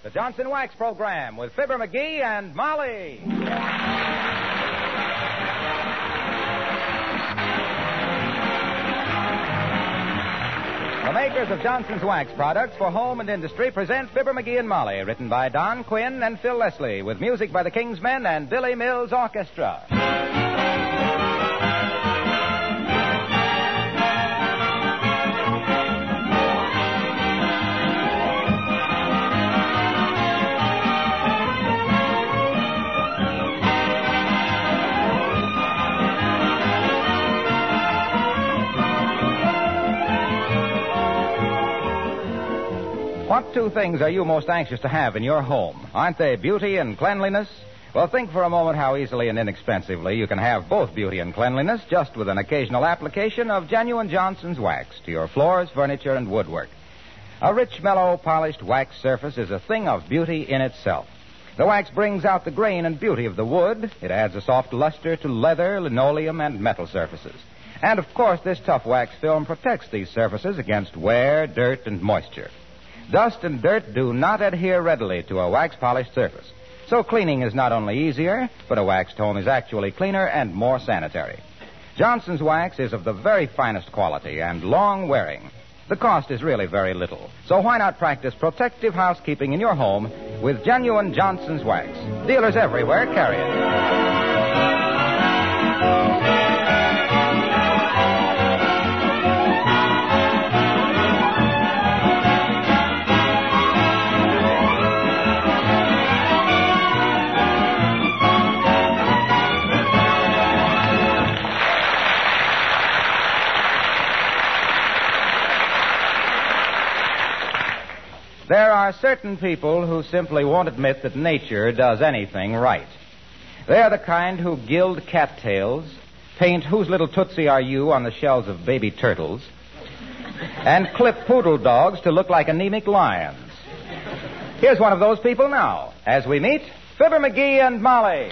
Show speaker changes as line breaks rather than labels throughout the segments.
the Johnson Wax Program with Fibber McGee and Molly. The makers of Johnson's Wax products for home and industry present Fibber McGee and Molly, written by Don Quinn and Phil Leslie, with music by the Kingsmen and Billy Mills Orchestra. What two things are you most anxious to have in your home? Aren't they beauty and cleanliness? Well, think for a moment how easily and inexpensively you can have both beauty and cleanliness just with an occasional application of genuine Johnson's Wax to your floors, furniture, and woodwork. A rich, mellow, polished wax surface is a thing of beauty in itself. The wax brings out the grain and beauty of the wood. It adds a soft luster to leather, linoleum, and metal surfaces. And, of course, this tough wax film protects these surfaces against wear, dirt, and moisture. Dust and dirt do not adhere readily to a wax-polished surface. So cleaning is not only easier, but a waxed home is actually cleaner and more sanitary. Johnson's Wax is of the very finest quality and long-wearing. The cost is really very little. So why not practice protective housekeeping in your home with genuine Johnson's Wax? Dealers everywhere carry it. There are certain people who simply won't admit that nature does anything right. They're the kind who gild cattails, paint Whose Little Tootsie Are You on the shells of baby turtles, and clip poodle dogs to look like anemic lions. Here's one of those people now, as we meet Fibber McGee and Molly.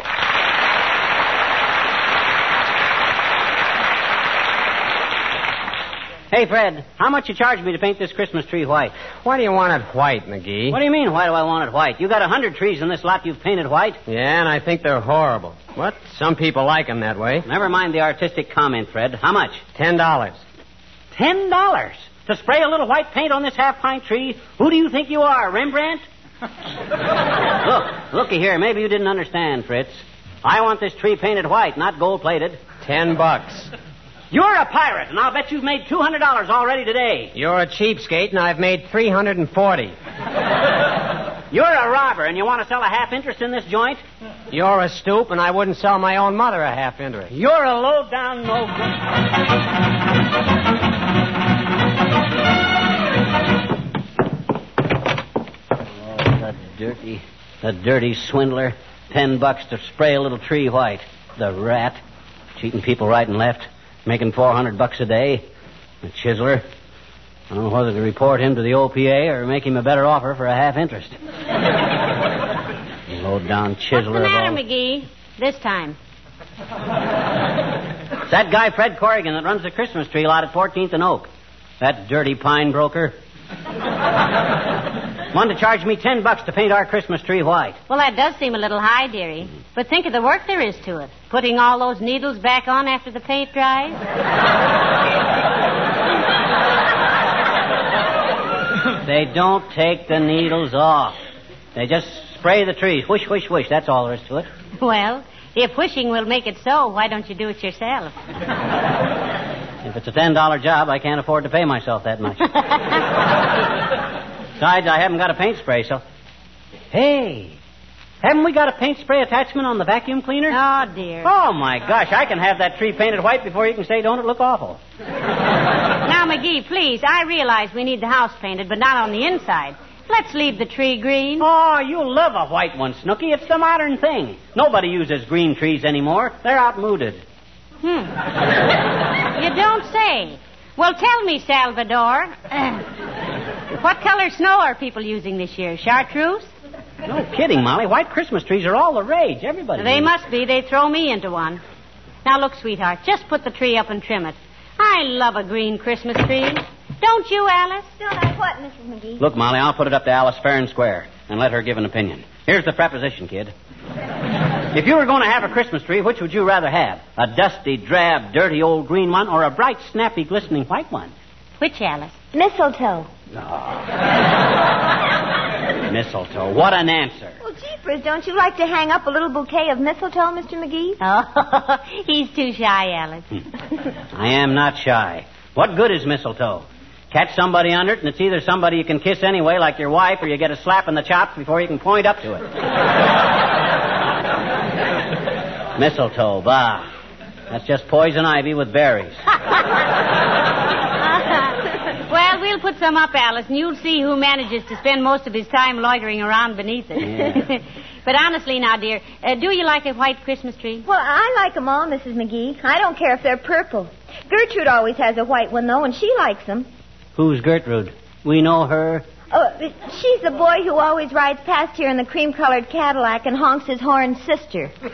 Hey, Fred, how much you charge me to paint this Christmas tree white?
Why do you want it white, McGee?
What do you mean, why do I want it white? You got 100 trees in this lot you've painted white.
Yeah, and I think they're horrible. What? Some people like them that way.
Never mind the artistic comment, Fred. How much?
$10.
$10? To spray a little white paint on this half-pint tree? Who do you think you are, Rembrandt? Looky here. Maybe you didn't understand, Fritz. I want this tree painted white, not gold-plated.
$10.
You're a pirate, and I'll bet you've made $200 already today.
You're a cheapskate, and I've made $340.
You're a robber, and you want to sell a half interest in this joint?
You're a stoop, and I wouldn't sell my own mother a half interest.
You're a low-down the dirty swindler. $10 to spray a little tree white. The rat. Cheating people right and left. Making $400 a day. The chiseler. I don't know whether to report him to the OPA or make him a better offer for a half interest. Low-down chiseler.
What's the matter, McGee? This time.
It's that guy, Fred Corrigan, that runs the Christmas tree lot at 14th and Oak. That dirty pine broker. Wanted to charge me $10 to paint our Christmas tree white.
Well, that does seem a little high, dearie. But think of the work there is to it. Putting all those needles back on after the paint dries.
They don't take the needles off. They just spray the trees. Whoosh, whoosh, whoosh. That's all there is to it.
Well, if wishing will make it so, why don't you do it yourself?
If it's a $10 job, I can't afford to pay myself that much. Besides, I haven't got a paint spray, so... Hey, haven't we got a paint spray attachment on the vacuum cleaner?
Oh, dear.
Oh, my gosh, I can have that tree painted white before you can say, don't it look awful?
Now, McGee, please, I realize we need the house painted, but not on the inside. Let's leave the tree green.
Oh, you'll love a white one, Snooky. It's the modern thing. Nobody uses green trees anymore. They're outmoded.
You don't say. Well, tell me, Salvador. What color snow are people using this year? Chartreuse?
No kidding, Molly. White Christmas trees are all the rage. Everybody.
They must be. They throw me into one. Now, look, sweetheart, just put the tree up and trim it. I love a green Christmas tree. Don't you, Alice?
Don't I what, Mrs. McGee?
Look, Molly, I'll put it up to Alice fair and square. and let her give an opinion. Here's the proposition, kid. If you were going to have a Christmas tree, which would you rather have? A dusty, drab, dirty old green one or a bright, snappy, glistening white one?
Which, Alice?
Mistletoe.
Mistletoe. What an answer.
Well, jeepers, don't you like to hang up a little bouquet of mistletoe, Mr. McGee?
Oh, he's too shy, Alice.
I am not shy. What good is mistletoe? Catch somebody under it, and it's either somebody you can kiss anyway, like your wife, or you get a slap in the chops before you can point up to it. Mistletoe, bah. That's just poison ivy with berries.
Well, we'll put some up, Alice, and you'll see who manages to spend most of his time loitering around beneath it.
Yeah.
But honestly now, dear, do you like a white Christmas tree?
Well, I like them all, Mrs. McGee. I don't care if they're purple. Gertrude always has a white one, though, and she likes them.
Who's Gertrude? We know her.
Oh, she's the boy who always rides past here in the cream-colored Cadillac and honks his horn, sister.
Oh,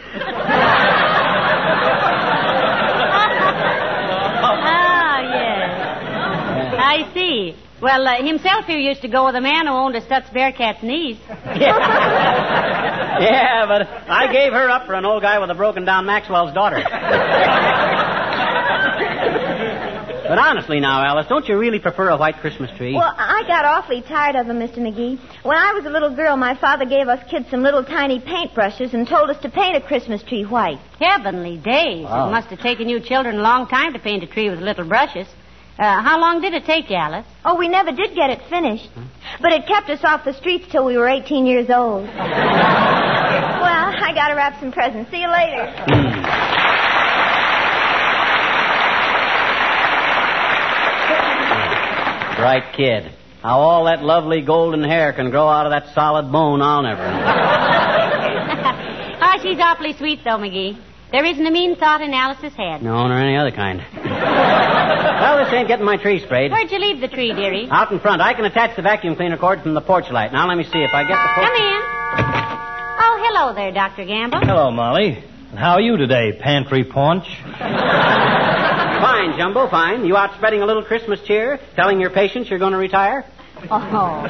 yes. I see. Well, himself here used to go with a man who owned a Stutz Bearcat's niece.
Yeah, but I gave her up for an old guy with a broken-down Maxwell's daughter. But honestly now, Alice, don't you really prefer a white Christmas tree?
Well, I got awfully tired of them, Mr. McGee. When I was a little girl, my father gave us kids some little tiny paintbrushes and told us to paint a Christmas tree white.
Heavenly days.
Wow.
It must have taken you children a long time to paint a tree with little brushes. How long did it take you, Alice?
Oh, we never did get it finished. But it kept us off the streets till we were 18 years old. Well, I got to wrap some presents. See you later.
Bright kid. How all that lovely golden hair can grow out of that solid bone, I'll never know.
Oh, she's awfully sweet, though, McGee. There isn't a mean thought in Alice's head.
No, nor any other kind. Well, this ain't getting my tree sprayed.
Where'd you leave the tree, dearie?
Out in front. I can attach the vacuum cleaner cord from the porch light. Now, let me see if I get the...
Come in. Oh, hello there, Dr. Gamble.
Hello, Molly. And how are you today, pantry paunch?
Fine, Jumbo, fine. You out spreading a little Christmas cheer, telling your patients you're going to retire?
Oh.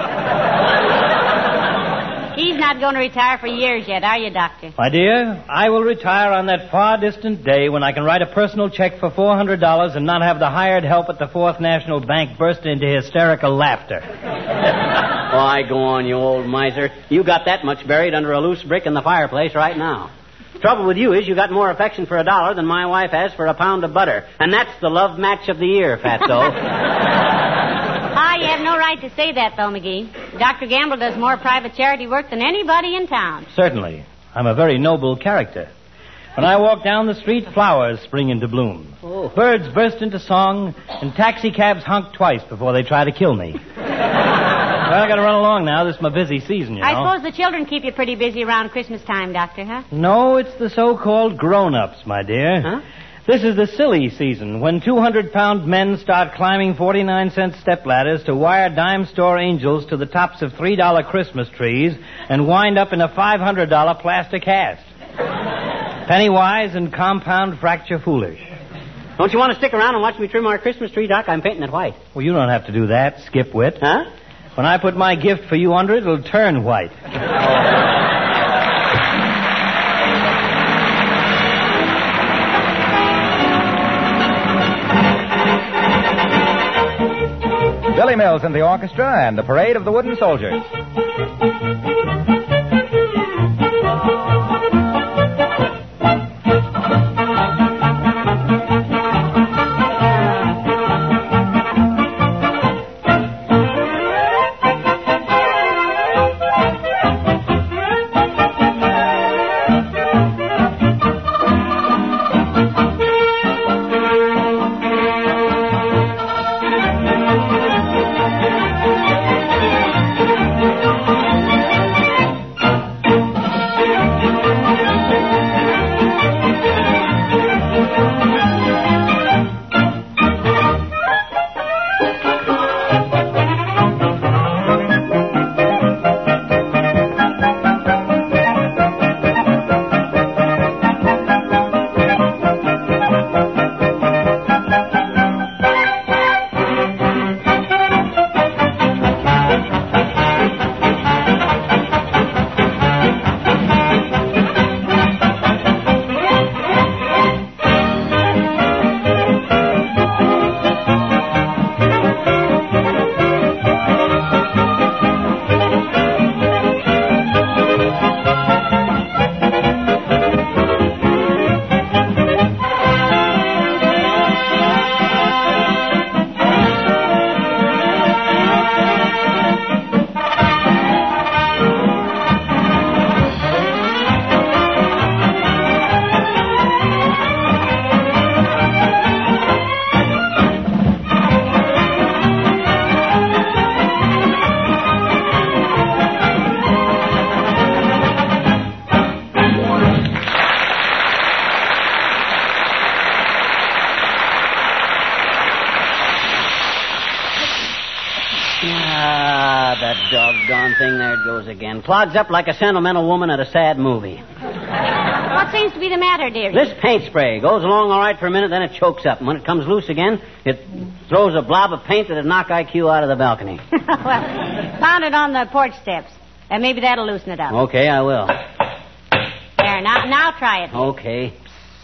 He's not going to retire for years yet, are you, Doctor?
My dear, I will retire on that far distant day when I can write a personal check for $400 and not have the hired help at the Fourth National Bank burst into hysterical laughter.
Why, go on, you old miser. You got that much buried under a loose brick in the fireplace right now. Trouble with you is you got more affection for $1 than my wife has for a pound of butter. And that's the love match of the year, Fatso.
You have no right to say that, though, McGee. Dr. Gamble does more private charity work than anybody in town.
Certainly. I'm a very noble character. When I walk down the street, flowers spring into bloom.
Oh.
Birds burst into song, and taxicabs honk twice before they try to kill me. Well, I got to run along now. This is my busy season, you know.
I suppose the children keep you pretty busy around Christmas time, Doctor, huh?
No, it's the so-called grown-ups, my dear.
Huh?
This is the silly season, when 200-pound men start climbing 49-cent stepladders to wire dime store angels to the tops of $3 Christmas trees and wind up in a $500 plastic cast. Penny wise and compound fracture foolish.
Don't you want to stick around and watch me trim our Christmas tree, Doc? I'm painting it white.
Well, you don't have to do that, Skipwit.
Huh?
When I put my gift for you under it, it'll turn white.
Billy Mills and the orchestra and the Parade of the Wooden Soldiers.
darn thing, there it goes again. Clogs up like a sentimental woman at a sad movie.
What seems to be the matter, dearie?
This paint spray goes along all right for a minute, then it chokes up. And when it comes loose again, it throws a blob of paint that'd knock IQ out of the balcony.
Well, pound it on the porch steps. And maybe that'll loosen it up.
Okay, I will.
There, now try it.
Okay.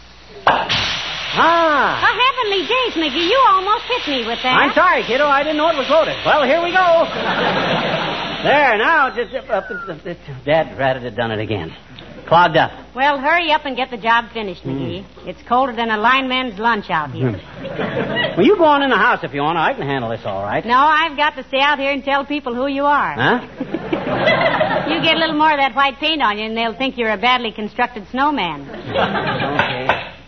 Ah!
Oh, heavenly days, McGee, you almost hit me with that.
I'm sorry, kiddo. I didn't know it was loaded. Well, here we go. There, now, just... Dad ratted had done it again. Clogged up.
Well, hurry up and get the job finished, McGee. It's colder than a lineman's lunch out here.
Well, you go on in the house if you want to. I can handle this all right.
No, I've got to stay out here and tell people who you are.
Huh?
You get a little more of that white paint on you, and they'll think you're a badly constructed snowman.
Okay.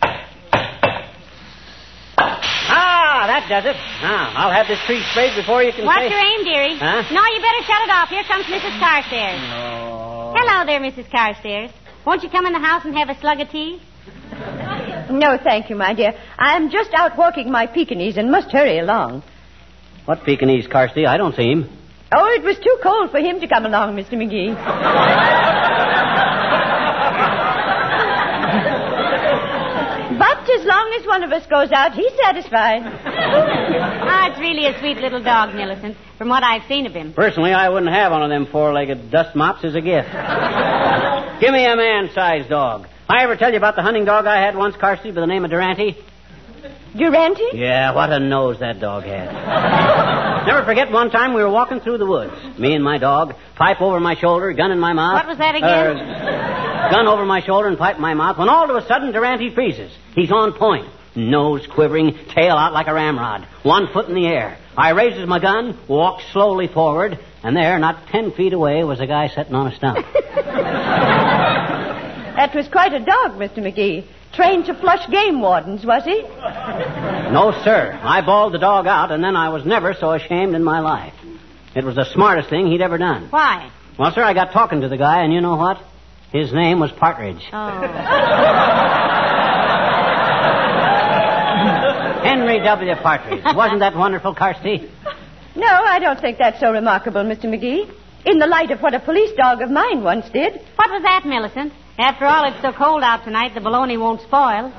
Ah, that does it. Now, I'll have this tree sprayed before you can
Watch
say...
your aim, dearie.
Huh?
No, you better shut it off. Here comes Mrs. Carstairs.
No.
Hello there, Mrs. Carstairs. Won't you come in the house and have a slug of tea?
No, thank you, my dear. I'm just out walking my Pekingese and must hurry along.
What Pekingese, Carsty? I don't see him.
Oh, it was too cold for him to come along, Mr. McGee. But as long as one of us goes out, he's satisfied.
Ah, it's really a sweet little dog, Millicent, from what I've seen of him.
Personally, I wouldn't have one of them four-legged dust mops as a gift. Give me a man-sized dog. I ever tell you about the hunting dog I had once, Carsty, by the name of Durante?
Durante?
Yeah, what a nose that dog had. Never forget one time we were walking through the woods. Me and my dog, pipe over my shoulder, gun in my mouth.
What was that again?
Gun over my shoulder and pipe in my mouth, when all of a sudden Durante freezes. He's on point. Nose quivering, tail out like a ramrod. 1 foot in the air. I raises my gun, walks slowly forward, and there, not 10 feet away, was a guy sitting on a stump.
That was quite a dog, Mr. McGee. Trained to flush game wardens, was he?
No, sir. I bawled the dog out, and then I was never so ashamed in my life. It was the smartest thing he'd ever done.
Why?
Well, sir, I got talking to the guy, and you know what? His name was Partridge.
Oh.
Henry W. Partridge. Wasn't that wonderful, Carsty?
No, I don't think that's so remarkable, Mr. McGee. In the light of what a police dog of mine once did.
What was that, Millicent? After all, it's so cold out tonight, the bologna won't spoil.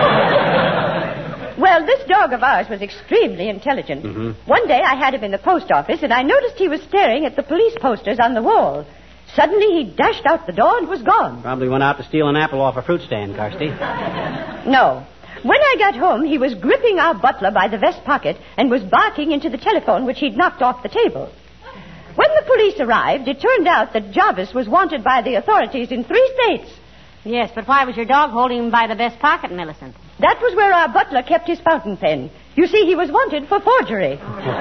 Well, this dog of ours was extremely intelligent.
Mm-hmm.
One day I had him in the post office, and I noticed he was staring at the police posters on the wall. Suddenly, he dashed out the door and was gone.
Probably went out to steal an apple off a fruit stand, Carsty.
No. When I got home, he was gripping our butler by the vest pocket and was barking into the telephone, which he'd knocked off the table. When the police arrived, it turned out that Jarvis was wanted by the authorities in 3 states.
Yes, but why was your dog holding him by the vest pocket, Millicent?
That was where our butler kept his fountain pen. You see, he was wanted for forgery.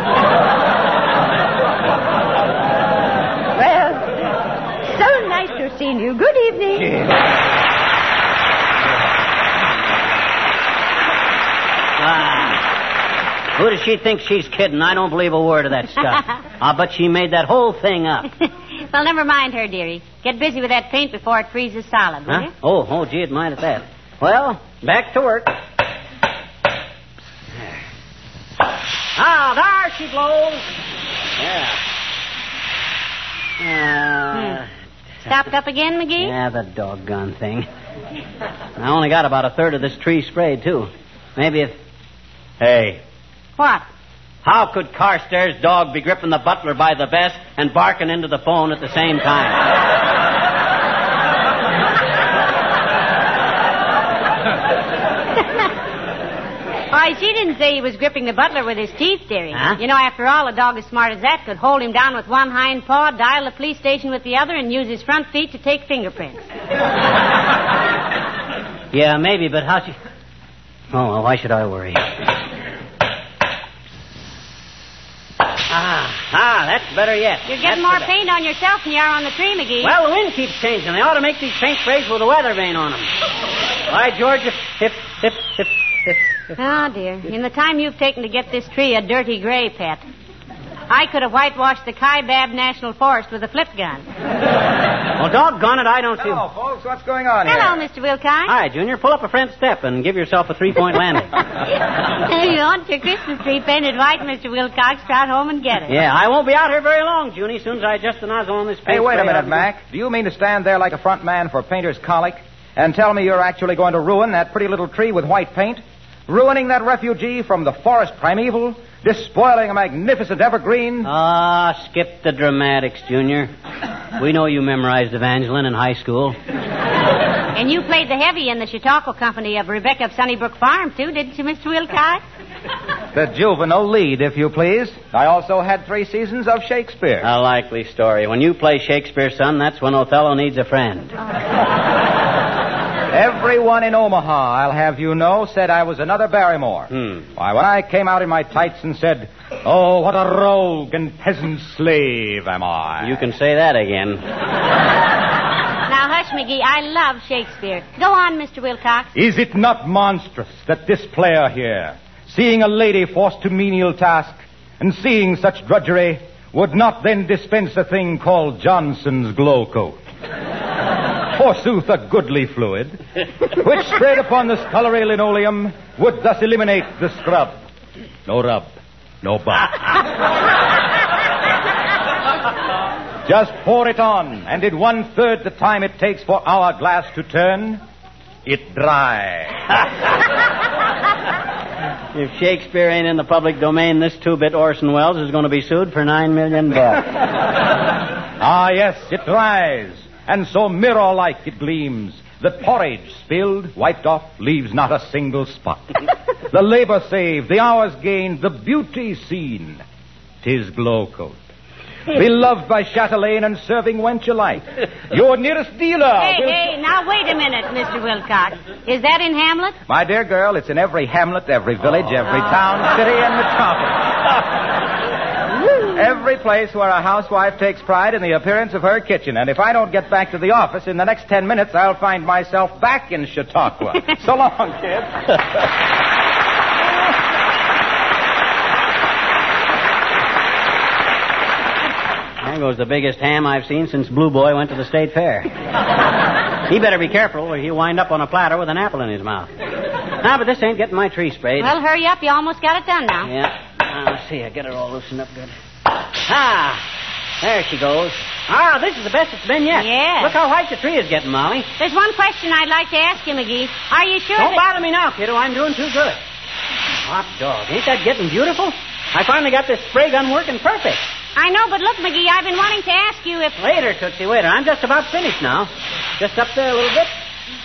Well, so nice to have seen you. Good evening.
Who does she think she's kidding? I don't believe a word of that stuff. I'll bet she made that whole thing up.
Well, never mind her, dearie. Get busy with that paint before it freezes solid, will
Huh?
you?
Oh, gee, it might at that. Well, back to work. Ah, there she blows. Yeah.
Stopped up again, McGee?
Yeah, the doggone thing. I only got about a third of this tree sprayed, too. Maybe if... Hey,
What?
how could Carstairs' dog be gripping the butler by the vest and barking into the phone at the same time?
Why, she didn't say he was gripping the butler with his teeth, dearie.
Huh?
You know, after all, a dog as smart as that could hold him down with one hind paw, dial the police station with the other, and use his front feet to take fingerprints.
Yeah, maybe, but how she... Oh, well, why should I worry? That's better yet.
You're getting more paint on yourself than you are on the tree, McGee.
Well, the wind keeps changing. They ought to make these paint sprays with a weather vane on them. Why, George, if...
Oh, dear. In the time you've taken to get this tree a dirty gray, Pet, I could have whitewashed the Kaibab National Forest with a flip gun.
Well, doggone it, I don't see...
Hello, folks. What's going on here?
Hello, Mr. Wilcox.
Hi, Junior. Pull up a front step and give yourself a three-point landing.
You want your Christmas tree painted white, Mr. Wilcox? Trot home and get it.
Yeah, I won't be out here very long, Junie, as soon as I adjust the nozzle on this paint.
Hey, wait a
spray,
minute, Mac. Do you mean to stand there like a front man for Painter's Colic and tell me you're actually going to ruin that pretty little tree with white paint? Ruining that refugee from the forest primeval? Despoiling a magnificent evergreen?
Ah, skip the dramatics, Junior. We know you memorized Evangeline in high school.
And you played the heavy in the Chautauqua Company of Rebecca of Sunnybrook Farm, too, didn't you, Mr. Wilcox?
The juvenile lead, if you please. I also had 3 seasons of Shakespeare.
A likely story. When you play Shakespeare, son, that's when Othello needs a friend.
Everyone in Omaha, I'll have you know, said I was another Barrymore. Why, when I came out in my tights and said, "Oh, what a rogue and peasant slave am I."
You can say that again.
Now, hush, McGee. I love Shakespeare. Go on, Mr. Wilcox.
Is it not monstrous that this player here, seeing a lady forced to menial task and seeing such drudgery, would not then dispense a thing called Johnson's glow coat? Forsooth, a goodly fluid, which spread upon the scullery linoleum would thus eliminate the scrub. No rub, no bump. Just pour it on, and in 1/3 the time it takes for our glass to turn, it dry.
If Shakespeare ain't in the public domain, this 2-bit Orson Welles is going to be sued for $9 million.
Ah, yes, it dries, and so mirror-like it gleams. The porridge spilled, wiped off, leaves not a single spot. The labor saved, the hours gained, the beauty seen. 'Tis glow coat. Beloved by Chatelaine and serving wench alike. Your nearest dealer.
Hey, now wait a minute, Mr. Wilcox. Is that in Hamlet?
My dear girl, it's in every hamlet, every village, every town, city, and metropolis. Every place where a housewife takes pride in the appearance of her kitchen. And if I don't get back to the office in the next 10 minutes, I'll find myself back in Chautauqua. So long, kid.
There goes the biggest ham I've seen since Blue Boy went to the state fair. He better be careful or he'll wind up on a platter with an apple in his mouth. Now, but this ain't getting my tree sprayed.
Well, hurry up. You almost got it done now.
Yeah. Let's see. I get her all loosened up good. Ah, there she goes. Ah, this is the best it's been yet.
Yeah.
Look how white the tree is getting, Molly.
There's one question I'd like to ask you, McGee. Are you sure
Don't bother me now, kiddo. I'm doing too good. Hot dog. Ain't that getting beautiful? I finally got this spray gun working perfect.
I know, but look, McGee, I've been wanting to ask you if...
Later, Tootsie, waiter. I'm just about finished now. Just up there a little bit.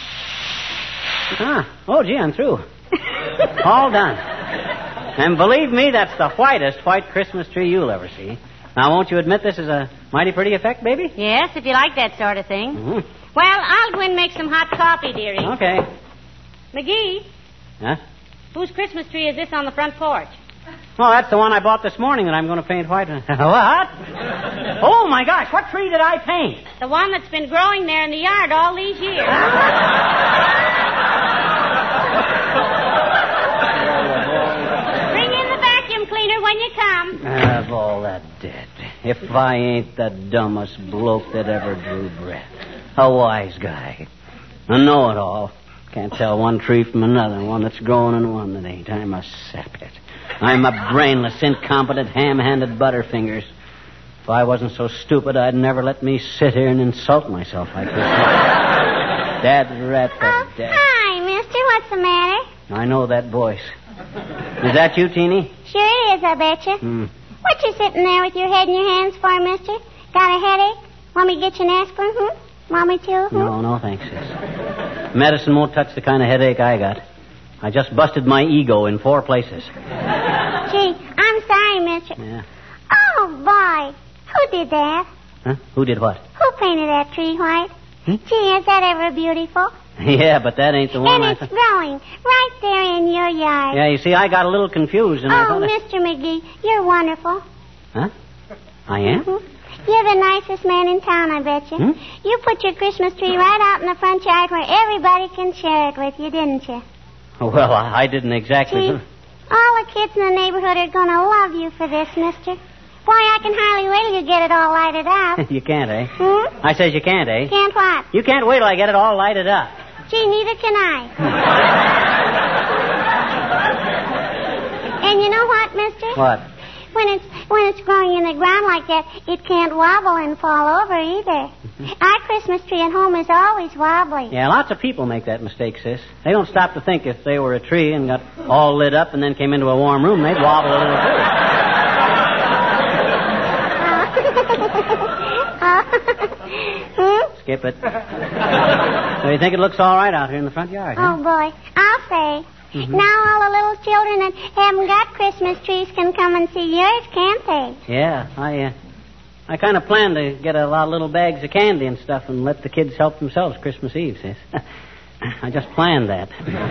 Oh, gee, I'm through. All done. And believe me, that's the whitest white Christmas tree you'll ever see. Now, won't you admit this is a mighty pretty effect, baby?
Yes, if you like that sort of thing.
Mm-hmm.
Well, I'll go and make some hot coffee, dearie.
Okay.
McGee,
Huh?
whose Christmas tree is this on the front porch?
Oh, that's the one I bought this morning that I'm going to paint white. What? Oh, my gosh, what tree did I paint?
The one that's been growing there in the yard all these years. Bring in the vacuum cleaner when you come.
Of all that dead. If I ain't the dumbest bloke that ever drew breath. A wise guy. A know-it-all. Can't tell one tree from another, one that's growing and one that ain't. I'm a saphead. I'm a brainless, incompetent, ham-handed butterfingers. If I wasn't so stupid, I'd never let me sit here and insult myself like this. Dad rat the dad.
Hi, mister. What's the matter?
I know that voice. Is that you, Teeny?
Sure it is, I betcha. What you sitting there with your head in your hands for, mister? Got a headache? Want me to get you an aspirin, Want me to?
No, thanks, sis. Medicine won't touch the kind of headache I got. I just busted my ego in 4 places.
Gee, I'm sorry, mister.
Yeah.
Oh, boy. Who did that?
Huh? Who did what?
Who painted that tree white? Gee, is that ever beautiful?
Yeah, but that ain't the one
And it's growing right there in your yard.
Yeah, you see, I got a little confused and I
Oh,
thought...
Mr. McGee, you're wonderful.
Huh? I am?
You're the nicest man in town, I bet you. You put your Christmas tree right out in the front yard where everybody can share it with you, didn't you?
Well, I didn't exactly...
Gee, all the kids in the neighborhood are going to love you for this, mister. Boy, I can hardly wait till you get it all lighted up.
You can't, eh?
Hmm?
I says you can't, eh?
Can't what?
You can't wait till I get it all lighted up.
Gee, neither can I. And you know what, mister?
What?
When it's growing in the ground like that, it can't wobble and fall over either. Our Christmas tree at home is always wobbly.
Yeah, lots of people make that mistake, sis. They don't stop to think if they were a tree and got all lit up and then came into a warm room, they'd wobble a little too. Skip it. So you think it looks all right out here in the front yard, huh?
Oh, boy. I'll say.
Mm-hmm.
Now all the little children that haven't got Christmas trees can come and see yours, can't they?
Yeah, I kind of plan to get a lot of little bags of candy and stuff and let the kids help themselves Christmas Eve, sis. I just planned that.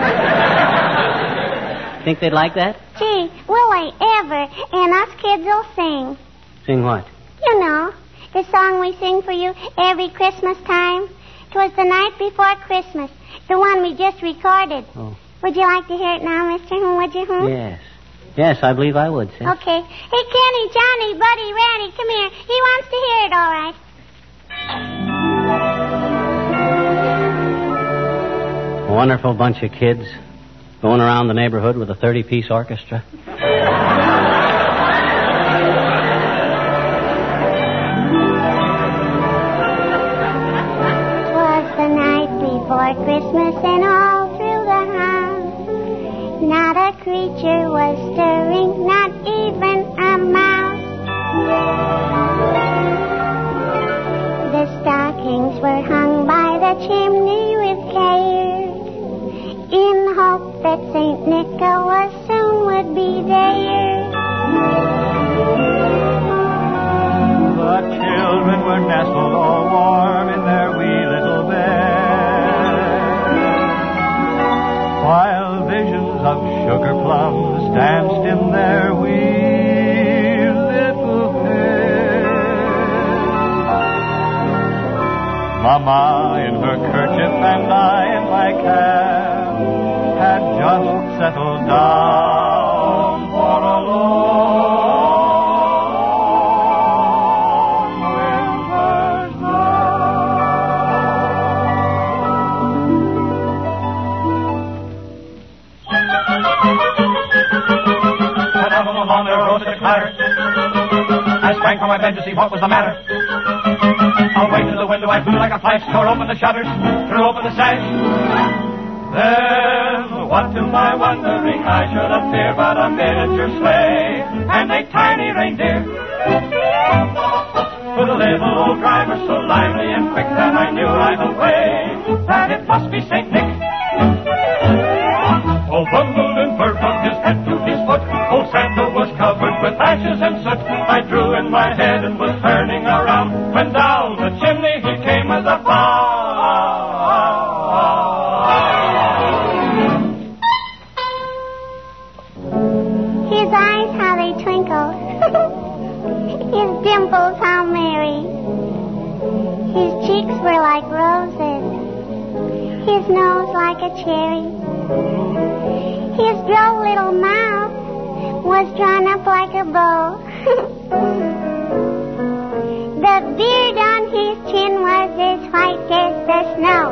Think they'd like that?
Gee, will they ever? And us kids will sing.
Sing what?
You know, the song we sing for you every Christmas time. 'Twas the night before Christmas, the one we just recorded.
Oh.
Would you like to hear it now, mister? Would you?
Yes. Yes, I believe I would, sis.
Okay. Hey, Kenny, Johnny, Buddy, Randy, come here. He wants to hear it, all right.
A wonderful bunch of kids going around the neighborhood with a 30-piece orchestra.
Twas the night before Christmas and all through the house not a creature was stirring, not even a mouse. The stockings were hung by the chimney with care, in hope that St. Nicholas soon would be there.
The children were nestled all warm in their wee little bed, while visions of sugar plums danced in their wee little heads. Mama in her kerchief and I in my cap had just settled down for a long winter's night. Down along there rose a clatter. I sprang from my bed to see what was the matter. Away to the window I flew like a flash, tore open the shutters, threw open the sash. Then, what to my wondering I should appear but a miniature sleigh and a tiny reindeer, with a little old driver so lively and quick that I knew right away that it must be St. Nick. All bundled in fur from his head to his foot, old Santa was covered with ashes and soot. I drew in my head and was turning around when down the chimney he came with a bow.
His eyes, how they twinkled. His dimples, how merry. His cheeks were like roses. His nose like a cherry. His droll little mouth was drawn up like a bow. The beard on his chin was as white as the snow.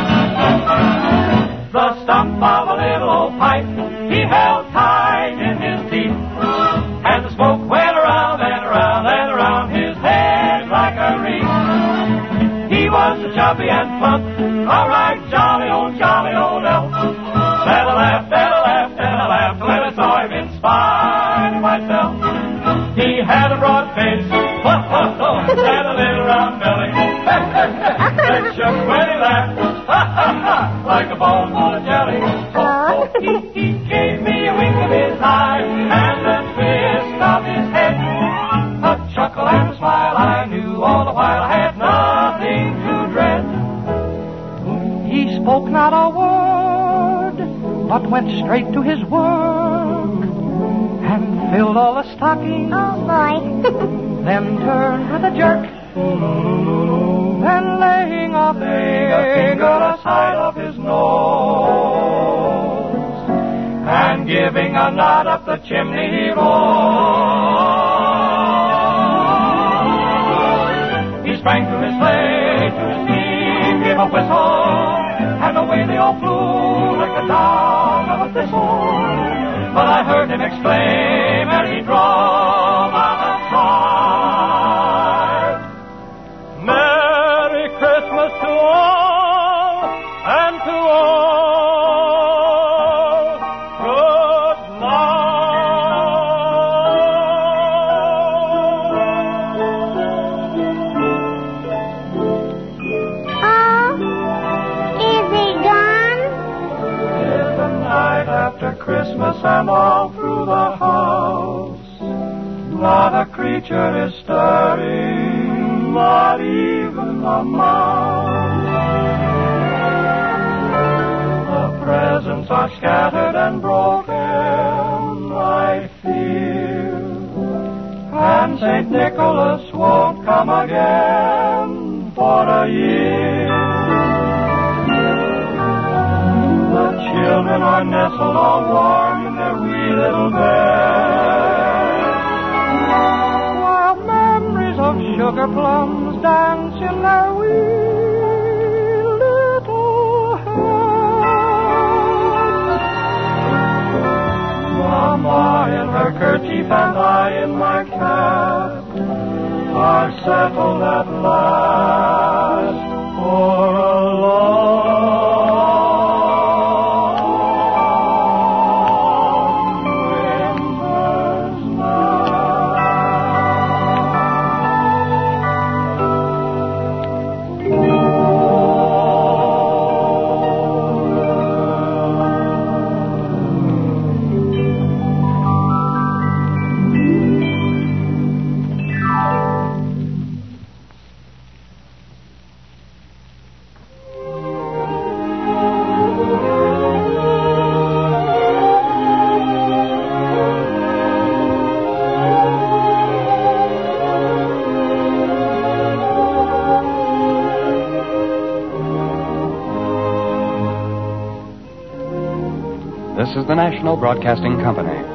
The stump of a little old pipe he held tight in his teeth, and the smoke went around and around and around his head like a wreath. He was so chubby and plump, a right jolly old elf. Then I laughed when I saw him in spite of myself. He had a broad face, and a little round belly that shook when he laughed, like a bowl full of jelly. Oh, he gave me a wink of his eye and a twist of his head, a chuckle and a smile. I knew all the while I had nothing to dread. He spoke not a word, but went straight to his work and filled all the stockings.
Oh, boy.
Then turned with a jerk, and laying a finger aside of his nose, and giving a nod up the chimney he rolled. his sleigh to his team gave a whistle, and away they all flew like the down of a thistle. But I heard him exclaim as he drove out of sight, Merry Christmas to all, and to all, good
Oh, is he gone?
In the night after Christmas and all through the house, not a creature is stirring, not even a mouse. The presents are scattered and broken, I fear, and St. Nicholas won't come again for a year. The children are nestled all warm in their wee little beds, while memories of sugar plums dance in their wee little heads. Mama in her kerchief and I in my cap are settled at last for a long winter's
This is the National Broadcasting Company.